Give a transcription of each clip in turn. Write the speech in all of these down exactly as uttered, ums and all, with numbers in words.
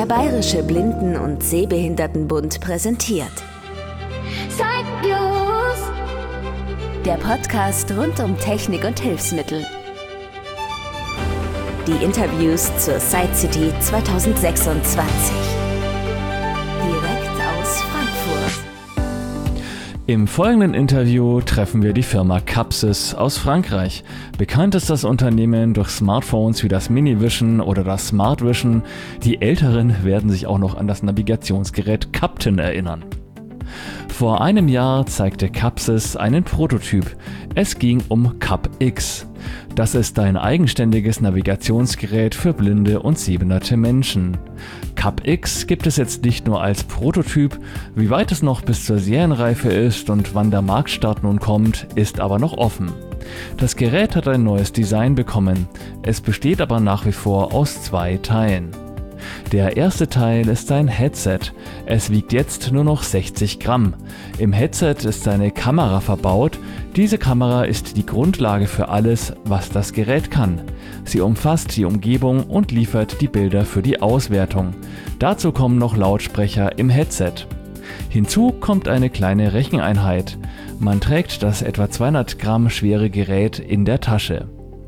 Der Bayerische Blinden- und Sehbehindertenbund präsentiert Sideviews, der Podcast rund um Technik und Hilfsmittel. Die Interviews zur Sight City zwanzig sechsundzwanzig. Direkt aus Frankfurt. Im folgenden Interview treffen wir die Firma Capsys aus Frankreich. Bekannt ist das Unternehmen durch Smartphones wie das Minivision oder das Smartvision. Die Älteren werden sich auch noch an das Navigationsgerät Captain erinnern. Vor einem Jahr zeigte Capsys einen Prototyp. Es ging um CapX. Das ist ein eigenständiges Navigationsgerät für blinde und sehbehinderte Menschen. CapX gibt es jetzt nicht nur als Prototyp, wie weit es noch bis zur Serienreife ist und wann der Marktstart nun kommt, ist aber noch offen. Das Gerät hat ein neues Design bekommen, es besteht aber nach wie vor aus zwei Teilen. Der erste Teil ist ein Headset. Es wiegt jetzt nur noch sechzig Gramm. Im Headset ist eine Kamera verbaut. Diese Kamera ist die Grundlage für alles, was das Gerät kann. Sie umfasst die Umgebung und liefert die Bilder für die Auswertung. Dazu kommen noch Lautsprecher im Headset. Hinzu kommt eine kleine Recheneinheit. Man trägt das etwa zweihundert Gramm schwere Gerät in der Tasche.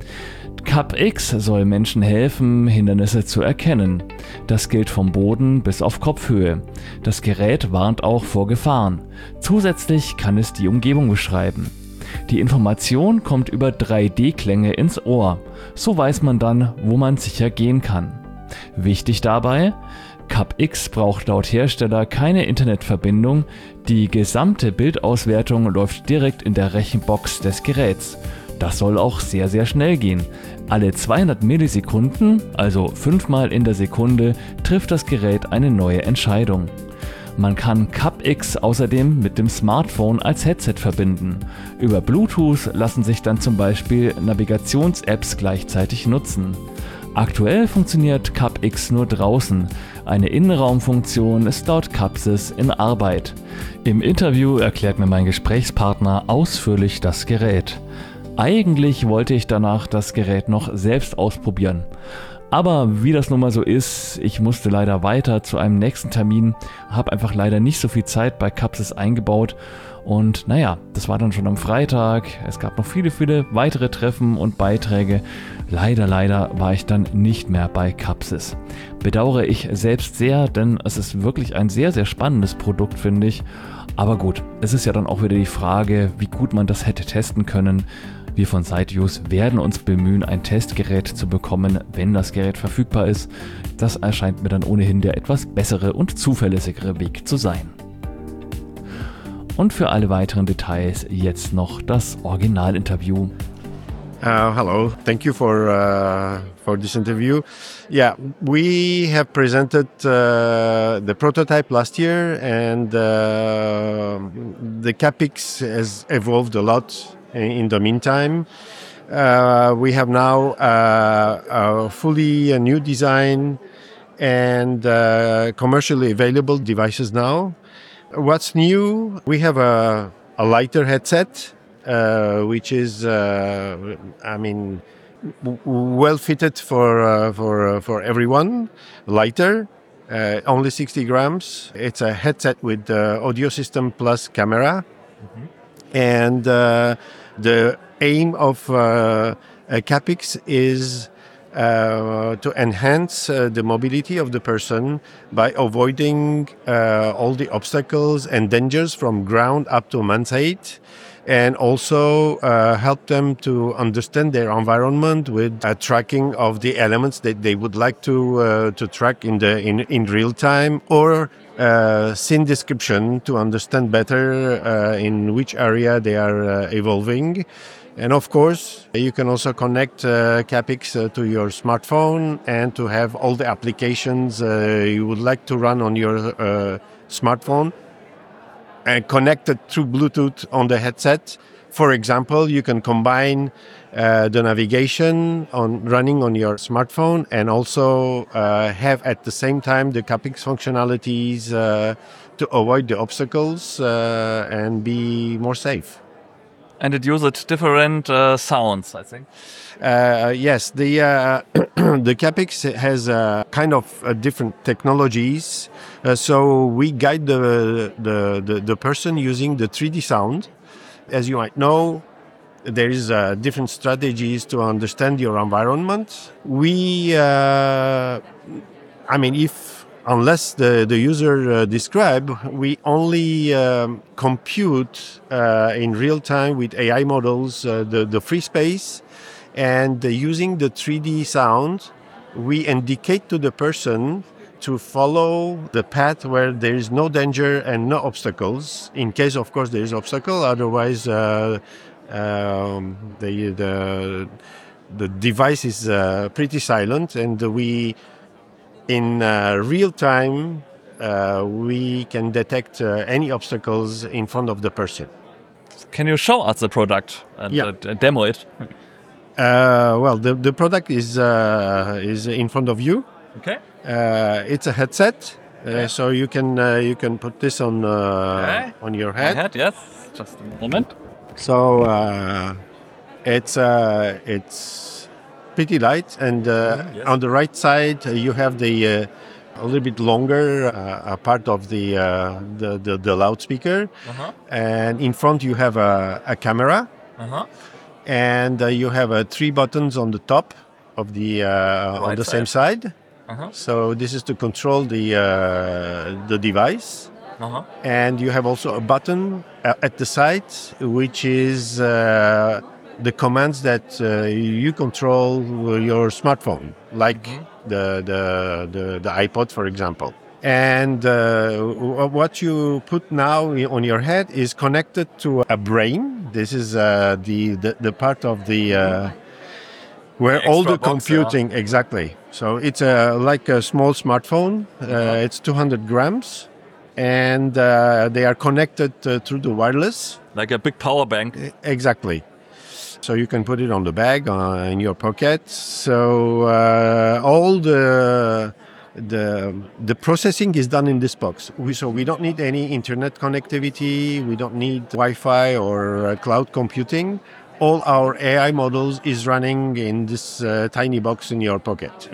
CapX soll Menschen helfen, Hindernisse zu erkennen. Das gilt vom Boden bis auf Kopfhöhe. Das Gerät warnt auch vor Gefahren. Zusätzlich kann es die Umgebung beschreiben. Die Information kommt über drei D-Klänge ins Ohr. So weiß man dann, wo man sicher gehen kann. Wichtig dabei: CapX braucht laut Hersteller keine Internetverbindung. Die gesamte Bildauswertung läuft direkt in der Rechenbox des Geräts. Das soll auch sehr, sehr schnell gehen. Alle zweihundert Millisekunden, also fünfmal in der Sekunde, trifft das Gerät eine neue Entscheidung. Man kann CapX außerdem mit dem Smartphone als Headset verbinden. Über Bluetooth lassen sich dann zum Beispiel Navigations-Apps gleichzeitig nutzen. Aktuell funktioniert CapX nur draußen. Eine Innenraumfunktion ist laut Capsys in Arbeit. Im Interview erklärt mir mein Gesprächspartner ausführlich das Gerät. Eigentlich wollte ich danach das Gerät noch selbst ausprobieren. Aber wie das nun mal so ist, ich musste leider weiter zu einem nächsten Termin, habe einfach leider nicht so viel Zeit bei Capsys eingebaut. Und naja, das war dann schon am Freitag. Es gab noch viele, viele weitere Treffen und Beiträge. Leider, leider war ich dann nicht mehr bei Capsys. Bedauere ich selbst sehr, denn es ist wirklich ein sehr, sehr spannendes Produkt, finde ich. Aber gut, es ist ja dann auch wieder die Frage, wie gut man das hätte testen können. Wir von Sideviews werden uns bemühen, ein Testgerät zu bekommen, wenn das Gerät verfügbar ist. Das erscheint mir dann ohnehin der etwas bessere und zuverlässigere Weg zu sein. Und für alle weiteren Details jetzt noch das Originalinterview. Uh, hello, thank you for uh, for this interview. Yeah, we have presented uh, the prototype last year, and uh, the CapX has evolved a lot in the meantime. Uh, we have now uh, a fully a new design and uh, commercially available devices now. What's new? We have a, a lighter headset, uh, which is, uh, I mean, w- well fitted for uh, for uh, for everyone. Lighter, uh, only sixty grams. It's a headset with uh, audio system plus camera, mm-hmm. and uh, the aim of uh, a CapX is uh, to enhance uh, the mobility of the person by avoiding uh, all the obstacles and dangers from ground up to man's height, and also uh, help them to understand their environment with a tracking of the elements that they would like to uh, to track in the in, in real time, or uh, scene description to understand better uh, in which area they are uh, evolving. And of course, you can also connect uh, CapX uh, to your smartphone and to have all the applications uh, you would like to run on your uh, smartphone and connected through Bluetooth on the headset. For example, you can combine uh, the navigation on running on your smartphone and also uh, have at the same time the CapX functionalities uh, to avoid the obstacles uh, and be more safe. And it uses different uh, sounds, I think. Uh, yes, the uh, the CAPEX has uh, kind of uh, different technologies. Uh, so we guide the, the the the person using the three D sound. As you might know, there is uh, different strategies to understand your environment. We, uh, I mean, if unless the, the user uh, describe, we only um, compute uh, in real time with A I models uh, the, the free space, and uh, using the three D sound, we indicate to the person to follow the path where there is no danger and no obstacles. In case, of course, there is obstacle. Otherwise, uh, um, the the the device is uh, pretty silent, and we, in uh, real time, uh, we can detect uh, any obstacles in front of the person. Can you show us the product and Yeah. uh, demo it? Uh, well, the, the product is uh, is in front of you. Okay. Uh, it's a headset, uh, Okay. so you can uh, you can put this on uh, Okay. on your My head. head, yes. Just a moment. So uh, it's uh, it's pretty light, and uh, yes. on the right side uh, you have the uh, a little bit longer uh, a part of the, uh, the the the loudspeaker, Uh-huh. and in front you have a, a camera, Uh-huh. and uh, you have uh, three buttons on the top of the uh, on Right the side. same side. Uh-huh. So this is to control the uh, the device. Uh-huh. And you have also a button uh, at the side, which is uh, the commands that uh, you control your smartphone, like the, the, the, the iPod, for example. And uh, w- what you put now i- on your head is connected to a brain. This is uh, the, the, the part of the... Uh, where The all extra the box, yeah. computing, exactly. So it's a, like a small smartphone. Uh, it's two hundred grams. And uh, they are connected uh, through the wireless. Like a big power bank. Exactly. So you can put it on the bag, uh, in your pocket. So uh, all the the the processing is done in this box. We, so we don't need any internet connectivity. We don't need Wi-Fi or uh, cloud computing. All our A I models is running in this uh, tiny box in your pocket.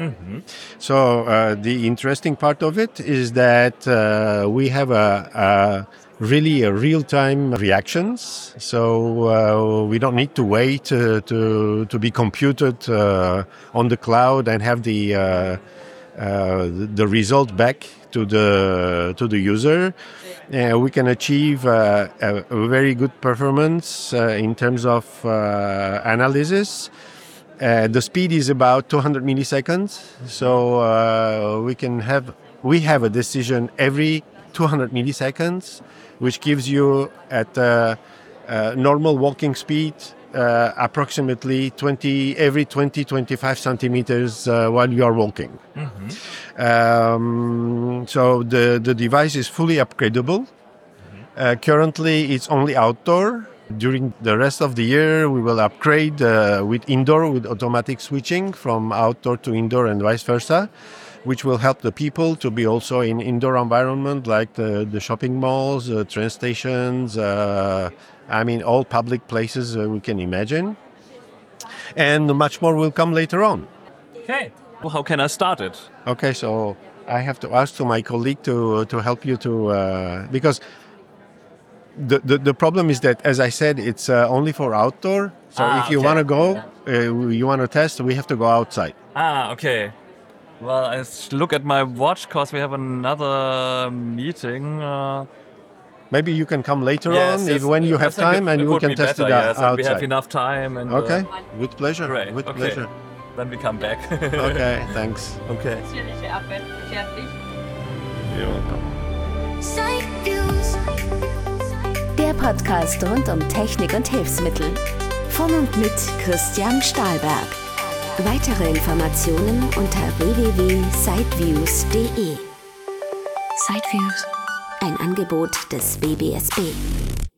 So uh, the interesting part of it is that uh, we have a, a really a real-time reactions. So uh, we don't need to wait uh, to to be computed uh, on the cloud and have the uh, uh, the result back to the to the user. Uh, we can achieve uh, a, a very good performance uh, in terms of uh, analysis. Uh, the speed is about two hundred milliseconds, so uh, we can have we have a decision every two hundred milliseconds, which gives you at uh, uh, normal walking speed uh, approximately twenty every twenty to twenty-five centimeters uh, while you are walking. Um, so the the device is fully upgradable. Uh, currently, it's only outdoor. During the rest of the year, we will upgrade uh, with indoor, with automatic switching from outdoor to indoor and vice versa, which will help the people to be also in indoor environment like the, the shopping malls, uh, train stations, uh, I mean, all public places uh, we can imagine. And much more will come later on. Okay. Well, how can I start it? Okay, so I have to ask to my colleague to, to help you to, uh, because The, the the problem is that, as I said, it's uh, only for outdoor. So Ah, if you okay. want to go, uh, you want to test, we have to go outside. Ah, okay. Well, I s- look at my watch because we have another meeting. Uh, Maybe you can come later yes, on yes, if when you I have think time, it, and it we would can be test better, it out- yes, and we have outside. enough time. And, uh, Okay, with pleasure. great. With okay. pleasure. Then we come back. Okay, thanks. Okay. Natürlich, ja, fertig. You're welcome. Side Views. Der Podcast rund um Technik und Hilfsmittel. Von und mit Christian Stahlberg. Weitere Informationen unter w w w punkt sideviews punkt de. Sideviews. Ein Angebot des W B S B.